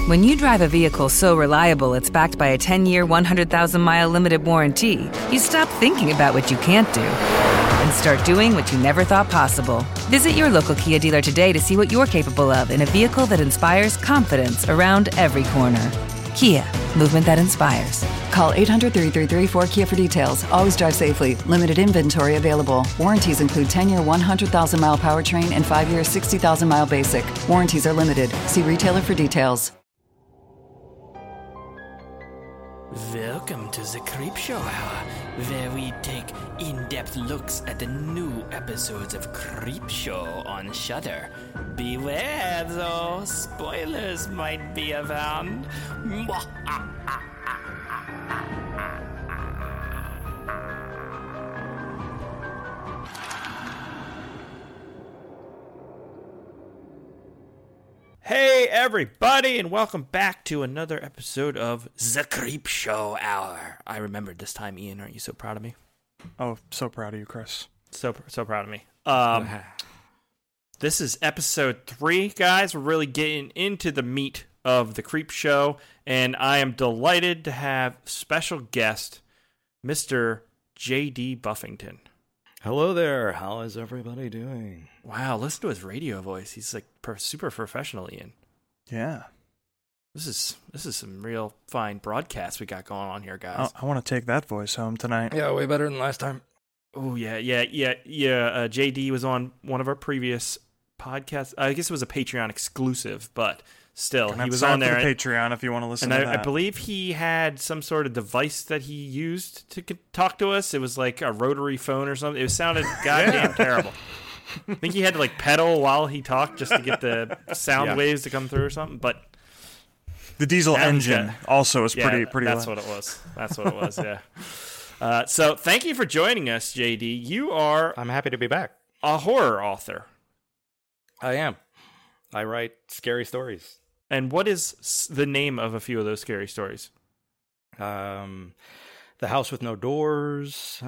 When you drive a vehicle so reliable it's backed by a 10-year, 100,000-mile limited warranty, you stop thinking about what you can't do and start doing what you never thought possible. Visit your local Kia dealer today to see what you're capable of in a vehicle that inspires confidence around every corner. Kia, movement that inspires. Call 800-333-4KIA for details. Always drive safely. Limited inventory available. Warranties include 10-year 100,000-mile powertrain and 5-year 60,000-mile basic. Warranties are limited. See retailer for details. Welcome to the Creep Show Hour, where we take in-depth looks at the new episodes of Creep Show on Shudder. Beware, though, spoilers might be around. Hey everybody, and welcome back to another episode of The Creep Show Hour. I remembered this time, Ian. Aren't you so proud of me? Oh, so proud of you, Chris. So proud of me. This is episode 3, guys. We're really getting into the meat of The Creep Show, and I am delighted to have special guest, Mr. J.D. Buffington. Hello there. How is everybody doing? Wow, listen to his radio voice. He's like super professional, Ian. Yeah. This is some real fine broadcast we got going on here, guys. I want to take that voice home tonight. Yeah, way better than last time. Oh, yeah. JD was on one of our previous podcasts. I guess it was a Patreon exclusive, but still, he was on there. Patreon if you want to listen to that. I believe he had some sort of device that he used to talk to us. It was like a rotary phone or something. It sounded goddamn terrible. I think he had to like pedal while he talked just to get the sound waves to come through or something. But the diesel engine also is pretty. That's loud. what it was. That's what it was. Yeah. So thank you for joining us, JD. You are I'm happy to be back. a horror author. I am. I write scary stories. And what is the name of a few of those scary stories? The House with No Doors.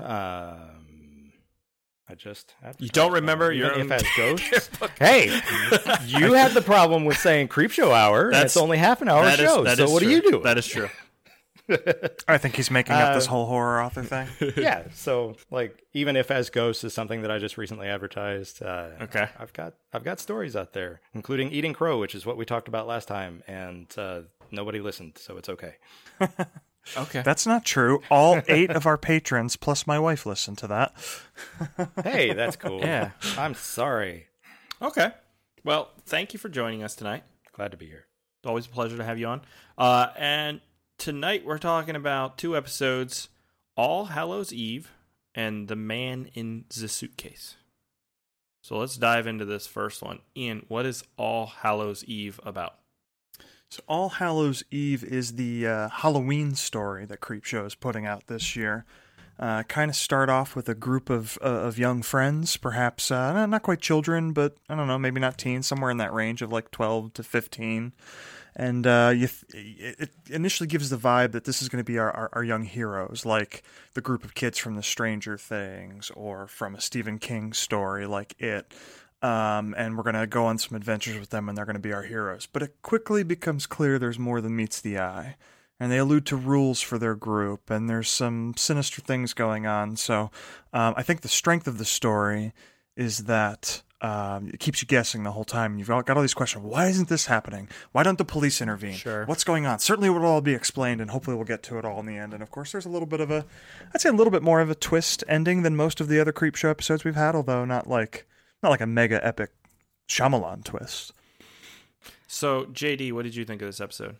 You don't remember your own... If as ghosts? Hey, you had the problem with saying Creep Show Hour, and it's only half an hour show, so what do you do? That is true. I think he's making up this whole horror author thing. Yeah, so like even if as ghosts is something that I just recently advertised. Okay, I've got stories out there, including Eating Crow, which is what we talked about last time, and nobody listened, so it's okay. Okay, that's not true. All 8 of our patrons plus my wife listened to that. Hey, that's cool. Yeah, I'm sorry. Okay, well, thank you for joining us tonight. Glad to be here. It's always a pleasure to have you on. And tonight we're talking about 2 episodes, All Hallows Eve and The Man in the Suitcase. So let's dive into this first one. Ian, what is All Hallows Eve about? So All Hallows Eve is the Halloween story that Creepshow is putting out this year. Kind of start off with a group of young friends, perhaps not quite children, but I don't know, maybe not teens, somewhere in that range of like 12 to 15. And it initially gives the vibe that this is going to be our young heroes, like the group of kids from the Stranger Things or from a Stephen King story like It. And we're going to go on some adventures with them, and they're going to be our heroes. But it quickly becomes clear there's more than meets the eye. And they allude to rules for their group, and there's some sinister things going on. So I think the strength of the story is that it keeps you guessing the whole time. You've got all these questions. Why isn't this happening? Why don't the police intervene? Sure. What's going on? Certainly it will all be explained, and hopefully we'll get to it all in the end. And, of course, there's a little bit of I'd say a little bit more of a twist ending than most of the other Creepshow episodes we've had, although not like a mega epic Shyamalan twist. So, JD, what did you think of this episode?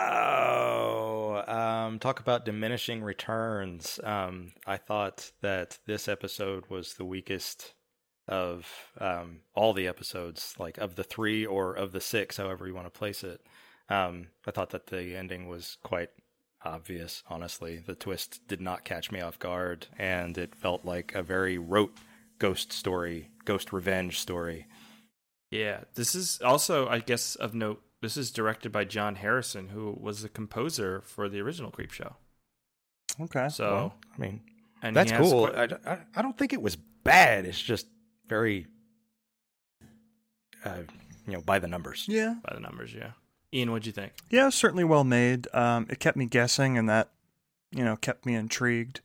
Talk about diminishing returns. I thought that this episode was the weakest of all the episodes, like of the 3 or of the 6, however you want to place it. I thought that the ending was quite obvious, honestly. The twist did not catch me off guard, and it felt like a very rote ghost story, ghost revenge story. Yeah, this is also, I guess, of note, this is directed by John Harrison, who was the composer for the original Creepshow. Okay. So, well, I mean, and that's cool. I don't think it was bad. It's just very, by the numbers. Yeah. By the numbers, yeah. Ian, what'd you think? Yeah, it was certainly well made. It kept me guessing, and that, kept me intrigued.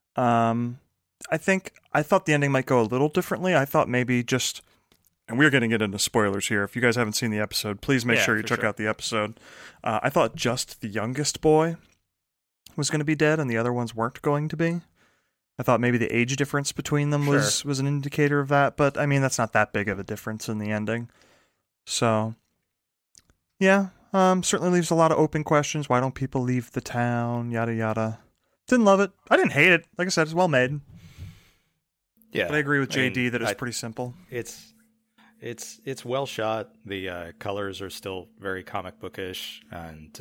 I thought the ending might go a little differently. I thought maybe just, and we're going to get into spoilers here. If you guys haven't seen the episode, please make sure you check out the episode. I thought just the youngest boy was going to be dead, and the other ones weren't going to be. I thought maybe the age difference between them was an indicator of that, but I mean, that's not that big of a difference in the ending. So, yeah, certainly leaves a lot of open questions. Why don't people leave the town? Yada, yada. Didn't love it. I didn't hate it. Like I said, it's well made. Yeah. But I agree with JD that it's pretty simple. It's well shot. The colors are still very comic bookish, and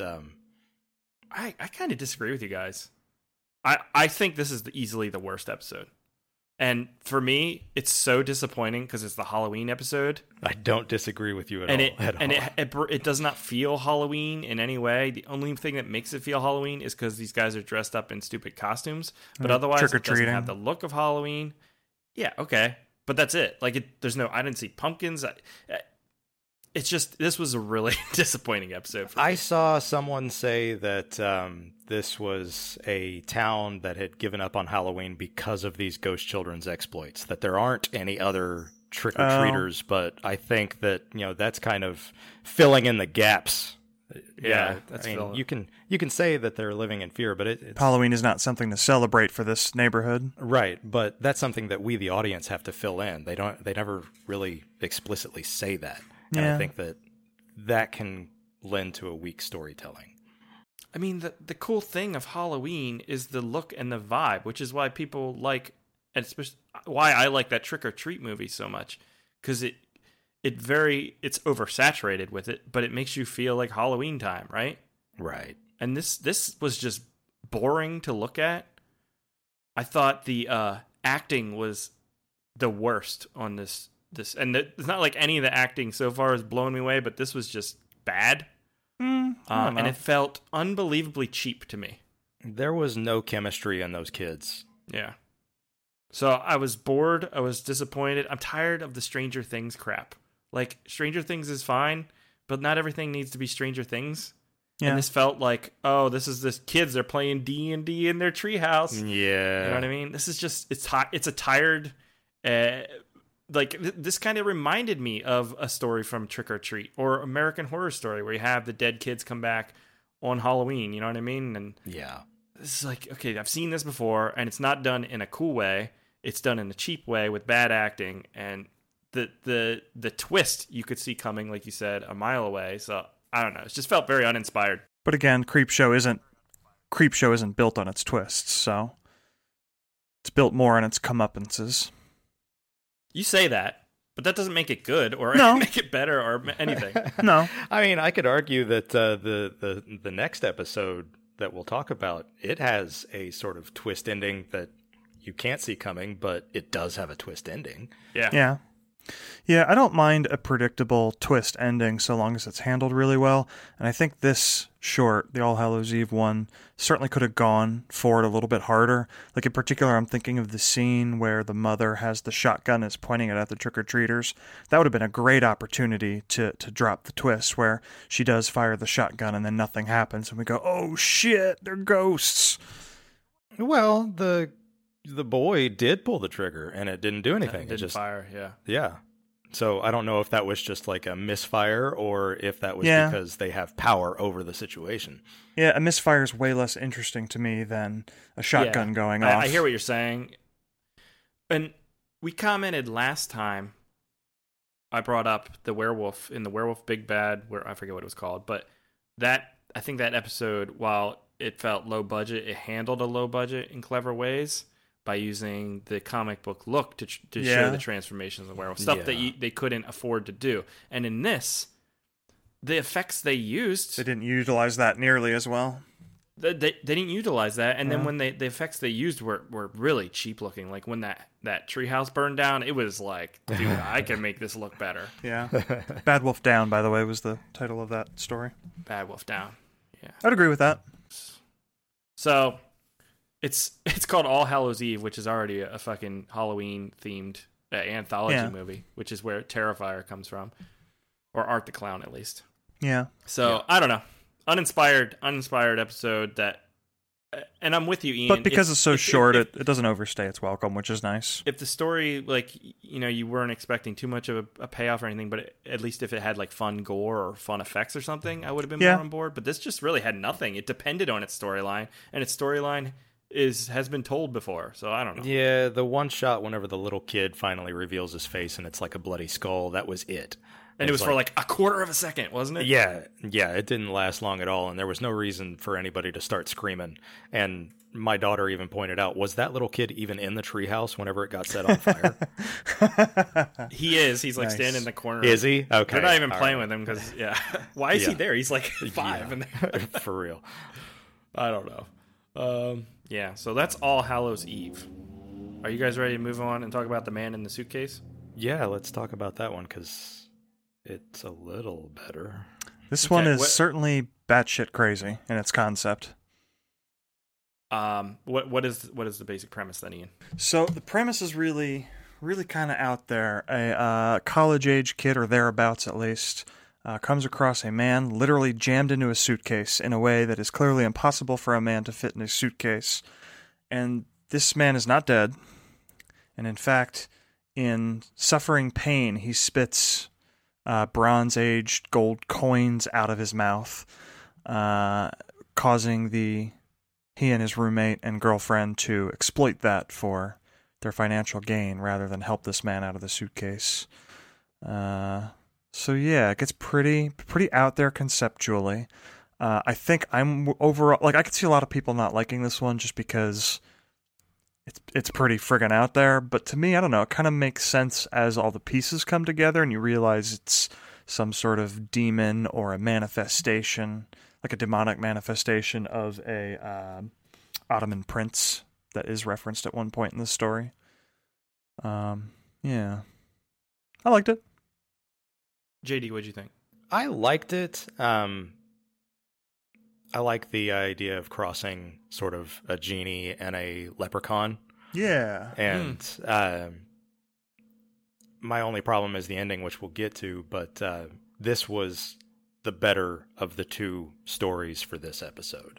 I kind of disagree with you guys. I think this is easily the worst episode. And for me, it's so disappointing because it's the Halloween episode. I don't disagree with you at all. It does not feel Halloween in any way. The only thing that makes it feel Halloween is because these guys are dressed up in stupid costumes. But otherwise, it doesn't have the look of Halloween. Yeah, okay. But that's it. Like, I didn't see pumpkins. It's just, this was a really disappointing episode for me. I saw someone say that this was a town that had given up on Halloween because of these ghost children's exploits, that there aren't any other trick-or-treaters, but I think that, that's kind of filling in the gaps. Yeah, you can say that they're living in fear, but it's Halloween is not something to celebrate for this neighborhood. Right, but that's something that we, the audience, have to fill in. They never really explicitly say that. And I think that can lend to a weak storytelling. I mean, the cool thing of Halloween is the look and the vibe, which is why people like, and especially why I like that Trick or Treat movie so much, because it's oversaturated with it, but it makes you feel like Halloween time, right? Right. And this was just boring to look at. I thought the acting was the worst on this, and it's not like any of the acting so far has blown me away, but this was just bad. And it felt unbelievably cheap to me. There was no chemistry in those kids. Yeah. So I was bored. I was disappointed. I'm tired of the Stranger Things crap. Like, Stranger Things is fine, but not everything needs to be Stranger Things. Yeah. And this felt like, this kids, they're playing D&D in their treehouse. Yeah. You know what I mean? This is just, it's a tired, this kind of reminded me of a story from Trick or Treat or American Horror Story, where you have the dead kids come back on Halloween. You know what I mean? And yeah, this is like, okay, I've seen this before, and it's not done in a cool way. It's done in a cheap way with bad acting, and the twist you could see coming, like you said, a mile away. So I don't know. It just felt very uninspired. But again, Creepshow isn't built on its twists, so it's built more on its comeuppances. You say that, but that doesn't make it good or make it better or anything. No. I mean, I could argue that the next episode that we'll talk about, it has a sort of twist ending that you can't see coming, but it does have a twist ending. Yeah. Yeah, I don't mind a predictable twist ending so long as it's handled really well. And I think this short, the All Hallows Eve one, certainly could have gone for it a little bit harder. Like, in particular, I'm thinking of the scene where the mother has the shotgun and is pointing it at the trick-or-treaters. That would have been a great opportunity to drop the twist where she does fire the shotgun and then nothing happens. And we go, oh shit, they're ghosts. Well, the boy did pull the trigger and it didn't do anything. It didn't fire, yeah. Yeah. So I don't know if that was just like a misfire or if that was because they have power over the situation. Yeah, a misfire is way less interesting to me than a shotgun going off. I hear what you're saying. And we commented last time, I brought up the werewolf in the Werewolf Big Bad, where I forget what it was called, but I think that episode, while it felt low budget, it handled a low budget in clever ways by using the comic book look to show the transformations of werewolf, stuff that they couldn't afford to do. And in this, the effects they used, they didn't utilize that nearly as well. They didn't utilize that, and then when the effects they used were really cheap looking. Like when that treehouse burned down, it was like, dude, I can make this look better. Yeah, Bad Wolf Down, by the way, was the title of that story. Bad Wolf Down. Yeah, I'd agree with that. So it's called All Hallows Eve, which is already a fucking Halloween themed anthology movie, which is where Terrifier comes from, or Art the Clown at least. Yeah. So I don't know, uninspired episode that. And I'm with you, Ian. But because it's so short, it doesn't overstay its welcome, which is nice. If the story, like, you weren't expecting too much of a payoff or anything, but at least if it had, like, fun gore or fun effects or something, I would have been more on board. But this just really had nothing. It depended on its storyline, and its storyline has been told before, so I don't know. Yeah, the one shot whenever the little kid finally reveals his face and it's like a bloody skull, that was it. And it was for like a quarter of a second, wasn't it? Yeah, it didn't last long at all, and there was no reason for anybody to start screaming. And my daughter even pointed out, was that little kid even in the treehouse whenever it got set on fire? He is. He's like standing in the corner. Is he? Okay. They're not even playing with him because, why is he there? He's like 5 in there. For real. I don't know. So that's All Hallows Eve. Are you guys ready to move on and talk about the man in the suitcase? Yeah, let's talk about that one because it's a little better. This one is certainly batshit crazy in its concept. What is the basic premise then, Ian? So the premise is really kind of out there. A college-age kid, or thereabouts at least, comes across a man literally jammed into a suitcase in a way that is clearly impossible for a man to fit in a suitcase. And this man is not dead. And in fact, in suffering pain, he spits bronze-aged gold coins out of his mouth, causing he and his roommate and girlfriend to exploit that for their financial gain rather than help this man out of the suitcase. So yeah, it gets pretty out there conceptually. I think I'm overall, like, I could see a lot of people not liking this one just because it's pretty friggin' out there, but to me, I don't know, it kind of makes sense as all the pieces come together and you realize it's some sort of demon or a manifestation, like a demonic manifestation of a Ottoman prince that is referenced at one point in the story. Yeah. I liked it. JD, what'd you think? I liked it. I like the idea of crossing sort of a genie and a leprechaun. Yeah. And my only problem is the ending, which we'll get to, but this was the better of the two stories for this episode.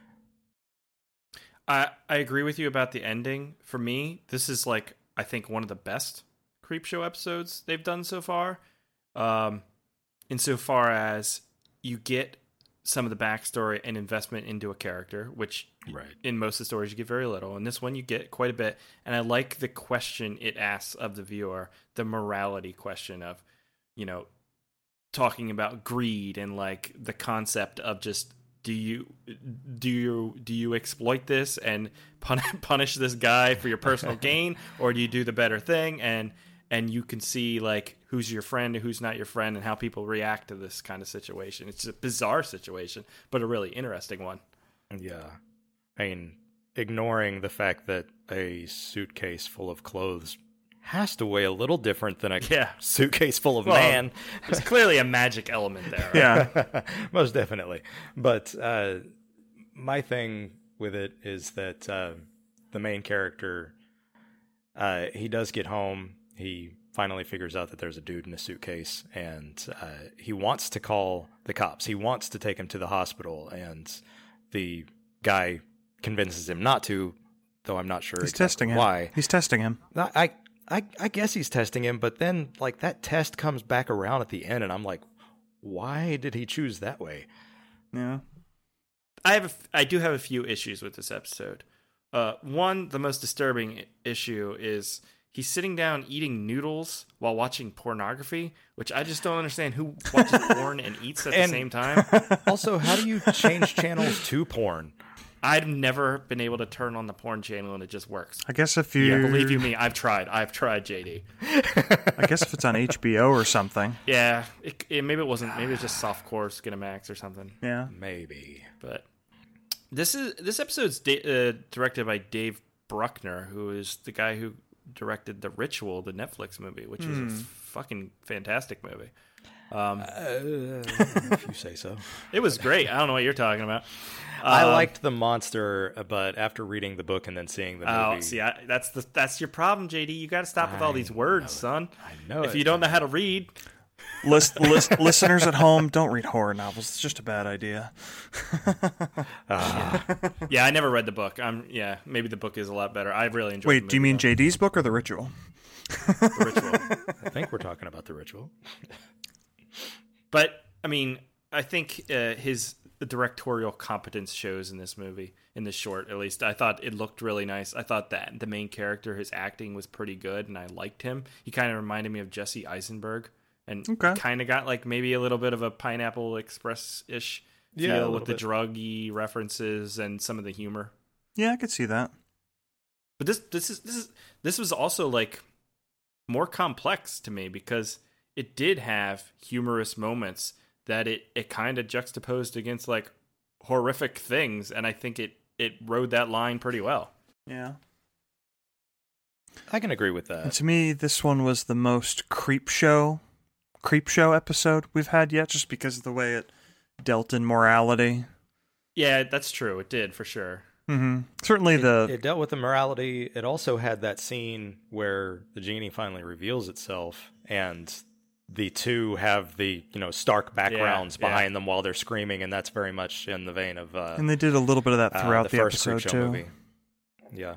I agree with you about the ending. For me, this is like, I think, one of the best Creepshow episodes they've done so far. Insofar as you get some of the backstory and investment into a character, which in most of the stories you get very little. In this one, you get quite a bit. And I like the question it asks of the viewer, the morality question of, talking about greed and like the concept of just, do you exploit this and punish this guy for your personal gain, or do you do the better thing? And you can see like who's your friend and who's not your friend and how people react to this kind of situation. It's a bizarre situation, but a really interesting one. Yeah. I mean, ignoring the fact that a suitcase full of clothes has to weigh a little different than a suitcase full of man. There's clearly a magic element there. Right? Yeah, most definitely. But my thing with it is that the main character, he does get home. He finally figures out that there's a dude in a suitcase, and he wants to call the cops. He wants to take him to the hospital, and the guy convinces him not to, though I'm not sure he's testing him. Why. He's testing him. I guess he's testing him, but then like that test comes back around at the end, and I'm like, why did he choose that way? Yeah. I do have a few issues with this episode. One, the most disturbing issue is he's sitting down eating noodles while watching pornography, which I just don't understand who watches porn and eats at the same time. Also, how do you change channels to porn? I've never been able to turn on the porn channel and it just works. I guess if you... Yeah, believe you me, I've tried, JD. I guess if it's on HBO or something. Yeah, maybe it wasn't. Maybe it's just softcore Skinamax or something. Yeah. Maybe. But this episode's directed by Dave Bruckner, who is the guy who directed The Ritual, the Netflix movie, which is a fucking fantastic movie. If you say so. It was great. I don't know what you're talking about. I liked the monster, but after reading the book and then seeing the movie... Oh, see, that's your problem, JD. You got to stop with all these words, son. I know if you don't know how to read... Listeners at home, don't read horror novels. It's just a bad idea. Yeah, I never read the book. Maybe the book is a lot better. I really enjoyed. Wait, do you mean JD's book or The Ritual? The Ritual? I think we're talking about The Ritual. But I mean, I think his directorial competence shows in this movie, in this short at least. I thought it looked really nice. I thought that the main character, his acting was pretty good, and I liked him. He kind of reminded me of Jesse Eisenberg, and kind of got like maybe a little bit of a Pineapple Express-ish feel with the druggy references and some of the humor. Yeah, I could see that. But this was also like more complex to me because it did have humorous moments that it kind of juxtaposed against like horrific things, and I think it rode that line pretty well. Yeah. I can agree with that. And to me, this one was the most creep show episode we've had yet, just because of the way it dealt in morality. Yeah, that's true. It did, for sure. Mm-hmm. Certainly it dealt with the morality. It also had that scene where the genie finally reveals itself, and the two have the stark backgrounds behind them while they're screaming, and that's very much in the vein of and they did a little bit of that throughout the episode too. Movie. Yeah.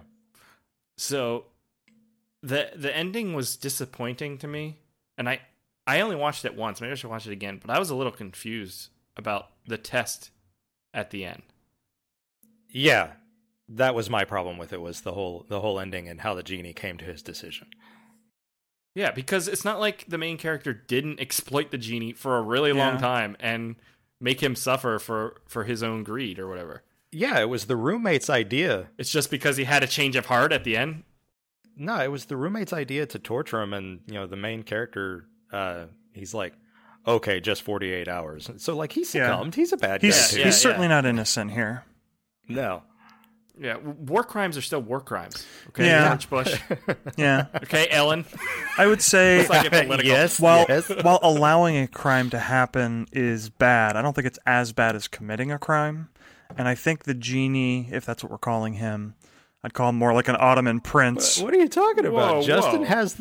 So the ending was disappointing to me, and I only watched it once. Maybe I should watch it again, but I was a little confused about the test at the end. Yeah, that was my problem with it, was the whole ending and how the genie came to his decision. Yeah, because it's not like the main character didn't exploit the genie for a really long time and make him suffer for his own greed or whatever. Yeah, it was the roommate's idea. It's just because he had a change of heart at the end? No, it was the roommate's idea to torture him, and the main character, he's like, okay, just 48 hours. So like he succumbed. He's a bad guy too. He's certainly not innocent here. No. Yeah, war crimes are still war crimes. Okay, yeah. George Bush. Yeah. Okay, Ellen. I would say yes. While allowing a crime to happen is bad, I don't think it's as bad as committing a crime. And I think the genie, if that's what we're calling him, I'd call him more like an Ottoman prince. What are you talking about? Whoa, Justin has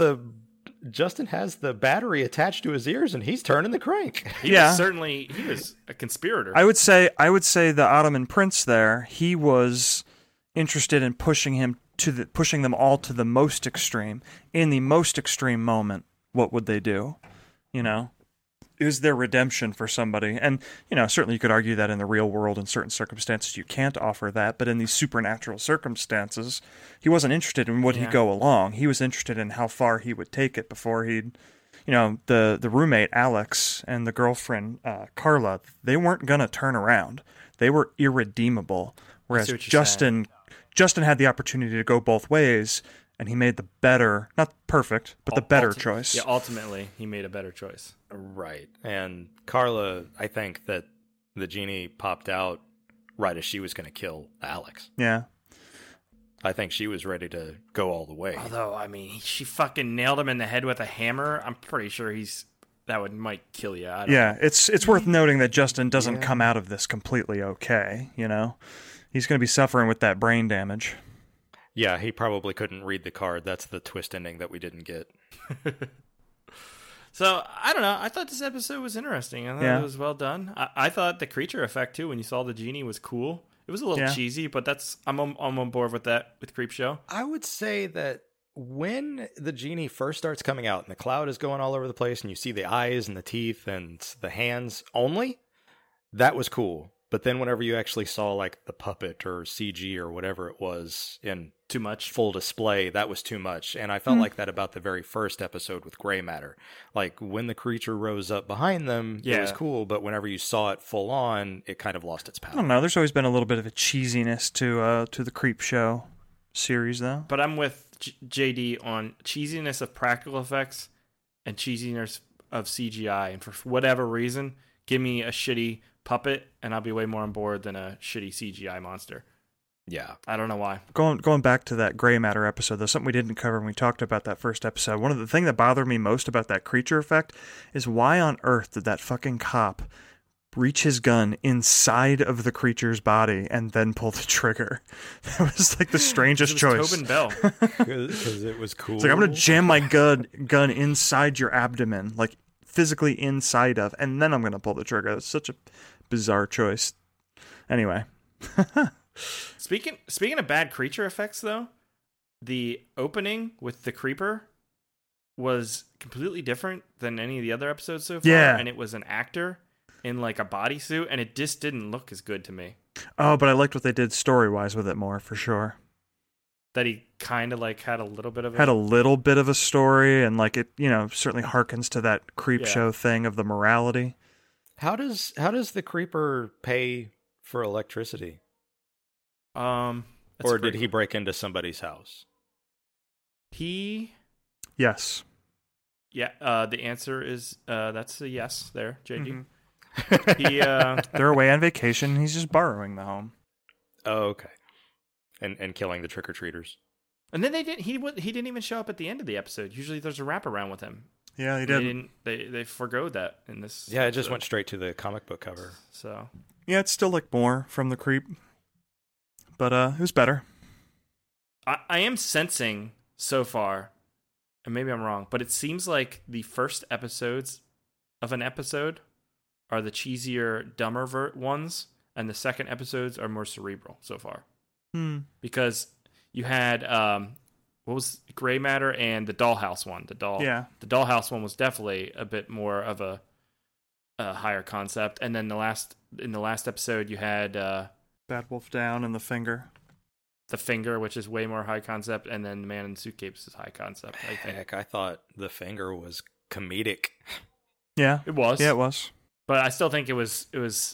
the battery attached to his ears, and he's turning the crank. He was a conspirator. I would say the Ottoman prince there, he was interested in pushing them all to the most extreme. In the most extreme moment, what would they do? Is there redemption for somebody? And certainly you could argue that in the real world, in certain circumstances, you can't offer that. But in these supernatural circumstances, he wasn't interested in would he go along. He was interested in how far he would take it before he'd. The roommate Alex and the girlfriend Carla, they weren't gonna turn around. They were irredeemable. Whereas Justin had the opportunity to go both ways, and he made the better, not perfect, but the better choice. Yeah, ultimately, he made a better choice. Right. And Carla, I think that the genie popped out right as she was going to kill Alex. Yeah. I think she was ready to go all the way. Although, she fucking nailed him in the head with a hammer. I'm pretty sure might kill you. It's worth noting that Justin doesn't come out of this completely okay, He's going to be suffering with that brain damage. Yeah, he probably couldn't read the card. That's the twist ending that we didn't get. So, I don't know. I thought this episode was interesting. I thought it was well done. I thought the creature effect, too, when you saw the genie, was cool. It was a little cheesy, but I'm on board with that, with Creepshow. I would say that when the genie first starts coming out and the cloud is going all over the place and you see the eyes and the teeth and the hands only, that was cool. But then whenever you actually saw like the puppet or CG or whatever it was in too much full display, that was too much. And I felt like that about the very first episode with Gray Matter. Like when the creature rose up behind them, it was cool. But whenever you saw it full on, it kind of lost its power. I don't know. There's always been a little bit of a cheesiness to the Creepshow series, though. But I'm with JD on cheesiness of practical effects and cheesiness of CGI. And for whatever reason, give me a shitty puppet and I'll be way more on board than a shitty CGI monster. Yeah. I don't know why. Going back to that Gray Matter episode, though, something we didn't cover when we talked about that first episode, one of the things that bothered me most about that creature effect is why on earth did that fucking cop reach his gun inside of the creature's body and then pull the trigger? That was like the strangest choice. Tobin Bell. Because it was cool. It's like, I'm going to jam my gun inside your abdomen, like physically inside of, and then I'm going to pull the trigger. That's such a bizarre choice. Anyway. Speaking of bad creature effects, though, the opening with the creeper was completely different than any of the other episodes so far. Yeah. And it was an actor in like a bodysuit, and it just didn't look as good to me. Oh, but I liked what they did story-wise with it more, for sure. That he kind of like had a little bit of a story, and like it, certainly harkens to that creep show thing of the morality. How does the creeper pay for electricity? Or did he break into somebody's house? Yes. Yeah, the answer is that's a yes there, JD. Mm-hmm. They're away on vacation. He's just borrowing the home. Oh, okay. And killing the trick-or-treaters. And then he didn't even show up at the end of the episode. Usually there's a wraparound with him. Yeah, he did. They forgoed that in this. Yeah, it just went straight to the comic book cover. So yeah, it's still like more from the creep, but it was better. I am sensing so far, and maybe I'm wrong, but it seems like the first episodes of an episode are the cheesier, dumber ones, and the second episodes are more cerebral so far. Because you had what was Gray Matter and the Dollhouse one. The Dollhouse one was definitely a bit more of a higher concept, and then in the last episode you had Bad Wolf Down and the Finger, which is way more high concept, and then Man in the Suitcase is high concept. I think. Heck, I thought the Finger was comedic. Yeah, it was. Yeah, it was. But I still think it was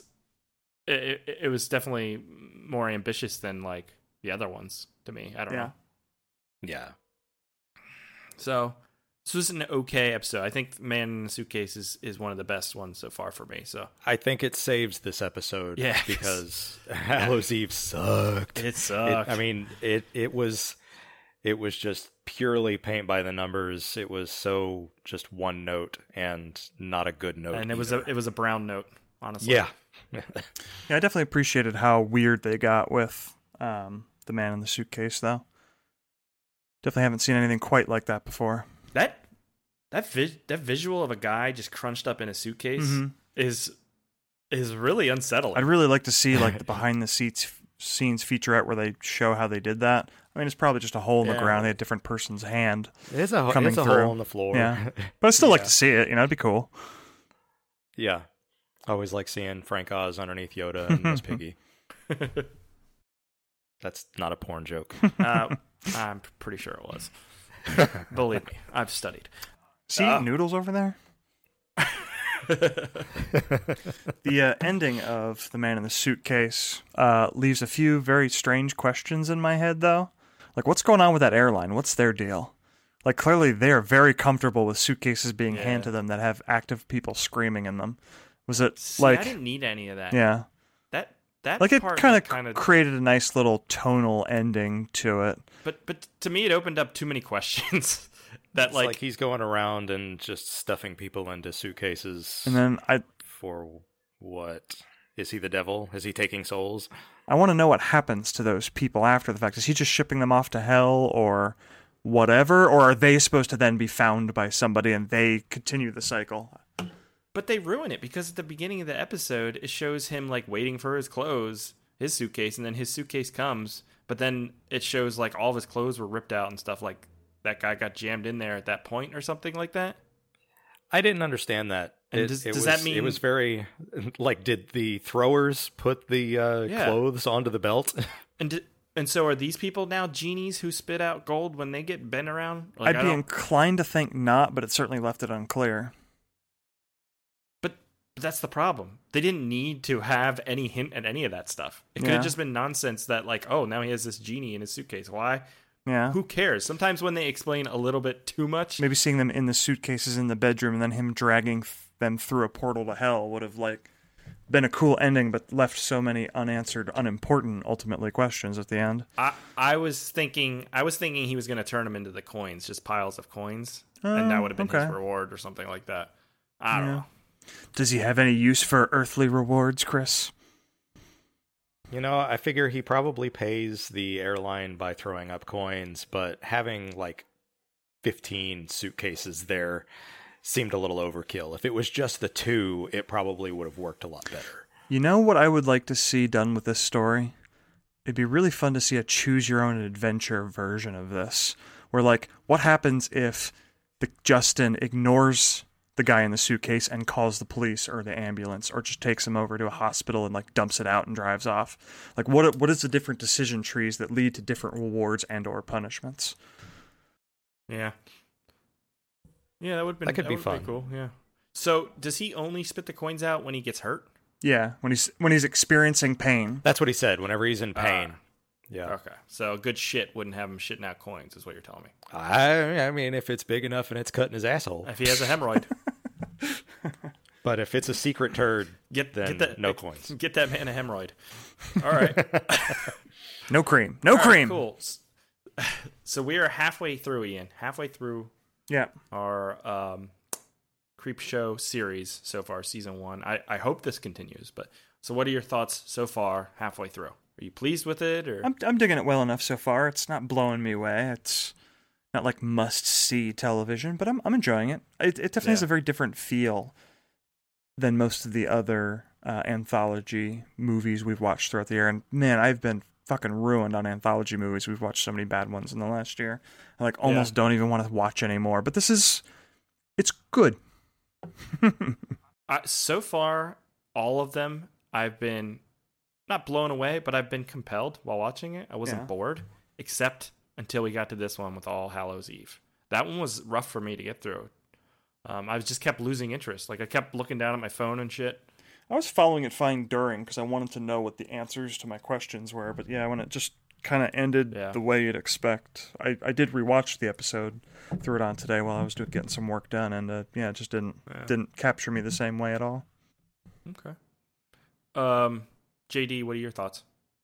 definitely more ambitious than like the other ones to me. I don't know. Yeah. So this was an okay episode. I think Man in the Suitcase is one of the best ones so far for me. So I think it saves this episode. Yeah, because Hallows Eve sucked. It sucked. It was just purely paint by the numbers. It was so just one note and not a good note. And it was a brown note, honestly. Yeah. Yeah, I definitely appreciated how weird they got with the Man in the Suitcase, though. Definitely haven't seen anything quite like that before. That visual of a guy just crunched up in a suitcase is really unsettling. I'd really like to see like the behind the scenes featurette where they show how they did that. I mean, it's probably just a hole in the ground. They had a different person's hand. It's a through. hole in the floor. Yeah, but I'd still like to see it. It'd be cool. Yeah, I always like seeing Frank Oz underneath Yoda and Miss Piggy. That's not a porn joke. I'm pretty sure it was. Believe me, I've studied. See noodles over there? The ending of The Man in the Suitcase leaves a few very strange questions in my head, though. Like, what's going on with that airline? What's their deal? Like, clearly they're very comfortable with suitcases being handed to them that have active people screaming in them. Was it I didn't need any of that. Yeah. That like, it part kind of created a nice little tonal ending to it. But to me, it opened up too many questions. It's like he's going around and just stuffing people into suitcases. And then for what? Is he the devil? Is he taking souls? I want to know what happens to those people after the fact. Is he just shipping them off to hell or whatever? Or are they supposed to then be found by somebody and they continue the cycle? But they ruin it because at the beginning of the episode, it shows him like waiting for his clothes, his suitcase, and then his suitcase comes. But then it shows like all of his clothes were ripped out and stuff. Like that guy got jammed in there at that point or something like that. I didn't understand that. Does that mean it was very like? Did the throwers put the clothes onto the belt? And so are these people now genies who spit out gold when they get bent around? Like, I'd be inclined to think not, but it certainly left it unclear. But that's the problem. They didn't need to have any hint at any of that stuff. It could have just been nonsense that like, oh, now he has this genie in his suitcase. Why? Yeah. Who cares? Sometimes when they explain a little bit too much. Maybe seeing them in the suitcases in the bedroom and then him dragging them through a portal to hell would have like been a cool ending, but left so many unanswered, unimportant, ultimately questions at the end. I was thinking he was going to turn them into the coins, just piles of coins, and that would have been his reward or something like that. I don't know. Does he have any use for earthly rewards, Chris? You know, I figure he probably pays the airline by throwing up coins, but having like 15 suitcases there seemed a little overkill. If it was just the two, it probably would have worked a lot better. You know what I would like to see done with this story? It'd be really fun to see a choose-your-own-adventure version of this, where, like, what happens if Justin ignores the guy in the suitcase and calls the police or the ambulance, or just takes him over to a hospital and, like, dumps it out and drives off? Like, what is the different decision trees that lead to different rewards and or punishments? Yeah. Yeah, that would be fun. Cool. Yeah. So, does he only spit the coins out when he gets hurt? Yeah, when he's experiencing pain. That's what he said. Whenever he's in pain. Yeah. Okay. So good shit wouldn't have him shitting out coins, is what you're telling me. I mean, if it's big enough and it's cutting his asshole. If he has a hemorrhoid. But if it's a secret turd, then no coins. Get that man a hemorrhoid. All right. No cream. No cream. Right, cool. So we are halfway through, Ian. Halfway through. Yeah. Our Creep Show series so far, season 1. I hope this continues. But so, what are your thoughts so far, halfway through? Are you pleased with it, or I'm digging it well enough so far. It's not blowing me away. It's not like must-see television, but I'm enjoying it. It definitely has a very different feel than most of the other anthology movies we've watched throughout the year. And man, I've been fucking ruined on anthology movies. We've watched so many bad ones in the last year. I like almost don't even want to watch anymore. But it's good. So far, all of them, I've been not blown away, but I've been compelled while watching it. I wasn't bored, except until we got to this one with All Hallows Eve. That one was rough for me to get through. I just kept losing interest. Like, I kept looking down at my phone and shit. I was following it fine during because I wanted to know what the answers to my questions were. But yeah, when it just kind of ended the way you'd expect, I did rewatch the episode, threw it on today while I was getting some work done, and it just didn't capture me the same way at all. Okay. JD, what are your thoughts?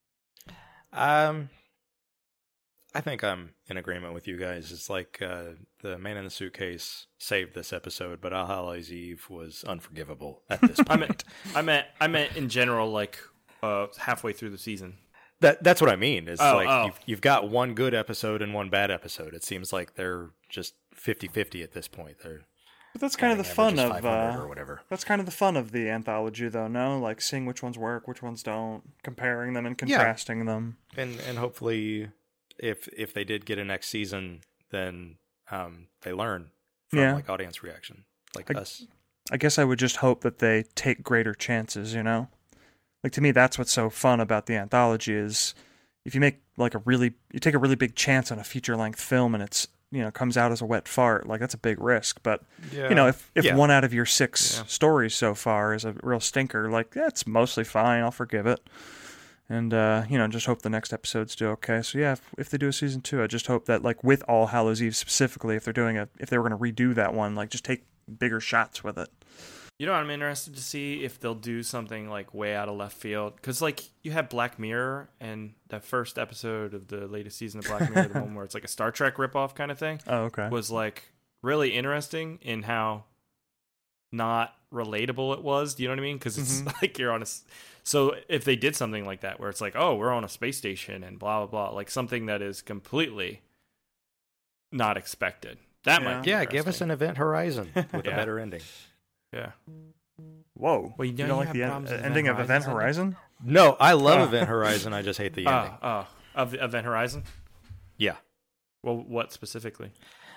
I think I'm in agreement with you guys. It's like the Man in the Suitcase saved this episode, but All Hallows Eve was unforgivable at this point. I meant in general, like halfway through the season. That's what I mean. It's you've got one good episode and one bad episode. It seems like they're just 50-50 at this point. But that's kind of the fun of or whatever. That's kind of the fun of the anthology, though. No, like seeing which ones work, which ones don't, comparing them and contrasting them, and hopefully, if they did get a next season, then they learn from like audience reaction, like us. I guess I would just hope that they take greater chances. Like, to me, that's what's so fun about the anthology is if you make like you take a really big chance on a feature length film and it's comes out as a wet fart, like that's a big risk. But if 1 out of your 6 stories so far is a real stinker, like that's mostly fine. I'll forgive it. And just hope the next episodes do okay. So yeah, if they do a season 2, I just hope that like with All Hallows Eve specifically, if they were going to redo that one, like just take bigger shots with it. I'm interested to see if they'll do something like way out of left field. Because, like, you have Black Mirror, and the first episode of the latest season of Black Mirror, the one where it's like a Star Trek ripoff kind of thing, was, like, really interesting in how not relatable it was. Do you know what I mean? Because it's like you're on a... So if they did something like that, where it's like, oh, we're on a space station and blah, blah, blah, like something that is completely not expected. That might be interesting. Give us an Event Horizon with a better ending. Yeah. Whoa. Well, you don't like the ending of Event Horizon? No, I love Event Horizon. I just hate the ending. Of the Event Horizon? Yeah. Well, what specifically?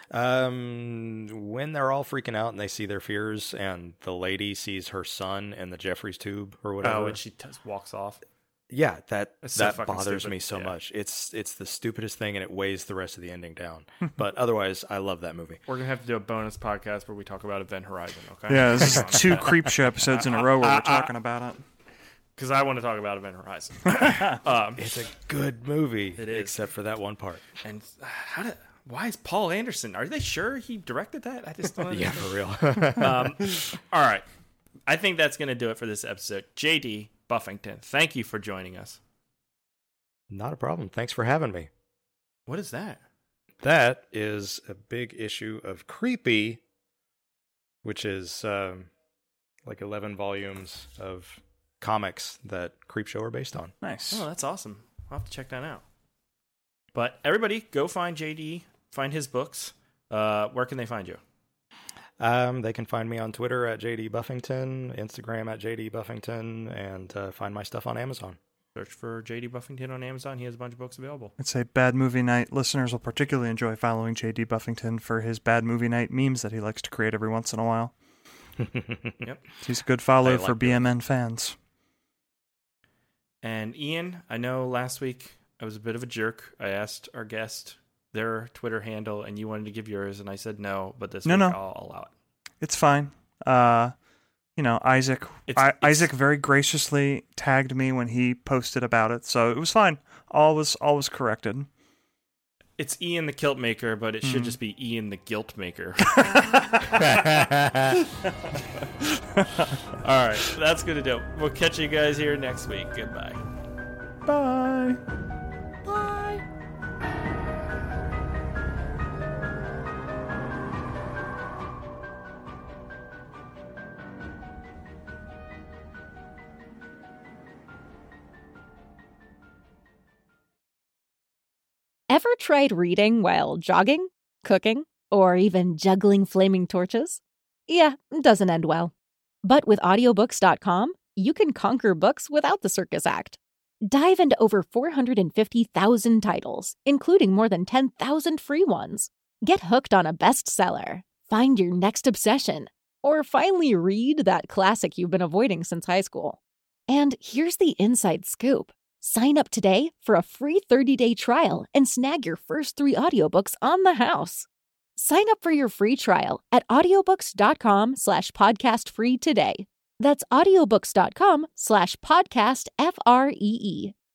When they're all freaking out and they see their fears, and the lady sees her son in the Jeffries tube or whatever. Oh, and she walks off. Yeah, that so bothers stupid. me so much. It's the stupidest thing, and it weighs the rest of the ending down. But otherwise, I love that movie. We're gonna have to do a bonus podcast where we talk about Event Horizon. Okay? Yeah, this is 2 Creep Show episodes in a row where we're talking about it. Because I want to talk about Event Horizon. It's a good movie, it is, except for that one part. And why is Paul Anderson? Are they sure he directed that? I just don't know. Yeah, for real. All right, I think that's gonna do it for this episode. JD Buffington, thank you for joining us. Not a problem. Thanks for having me. What is that? That is a big issue of Creepy, which is like 11 volumes of comics that Creepshow are based on. Nice. Oh, that's awesome. I'll have to check that out. But everybody, go find JD, find his books. Where can they find you? They can find me on Twitter at JD Buffington, Instagram at JD Buffington, and find my stuff on Amazon. Search for JD Buffington on Amazon. He has a bunch of books available. I'd say Bad Movie Night listeners will particularly enjoy following JD Buffington for his Bad Movie Night memes that he likes to create every once in a while. Yep. He's a good follow for BMN fans. And Ian, I know last week I was a bit of a jerk. I asked our guest their Twitter handle, and you wanted to give yours, and I said no, but this week I'll allow it. It's fine. Isaac very graciously tagged me when he posted about it, so it was fine. All was corrected. It's Ian the Kilt Maker, but it should just be Ian the Guilt Maker. All right, that's going to do it. We'll catch you guys here next week. Goodbye. Bye. Bye. Ever tried reading while jogging, cooking, or even juggling flaming torches? Yeah, it doesn't end well. But with audiobooks.com, you can conquer books without the circus act. Dive into over 450,000 titles, including more than 10,000 free ones. Get hooked on a bestseller, find your next obsession, or finally read that classic you've been avoiding since high school. And here's the inside scoop. Sign up today for a free 30-day trial and snag your first 3 audiobooks on the house. Sign up for your free trial at audiobooks.com/podcastfree today. That's audiobooks.com/podcastfree.